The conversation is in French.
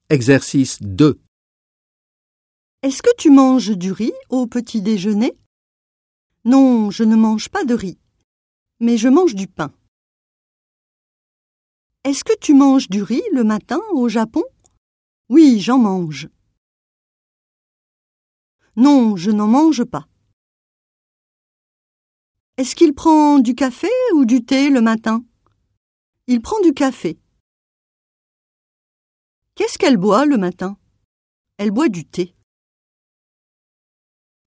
Exercice 2. Est-ce que tu manges du riz au petit déjeuner? Non, je ne mange pas de riz, mais je mange du pain. Est-ce que tu manges du riz le matin au Japon? Oui, j'en mange. Non, je n'en mange pas. Est-ce qu'il prend du café ou du thé le matin? Il prend du café. Qu'est-ce qu'elle boit le matin? Elle boit du thé.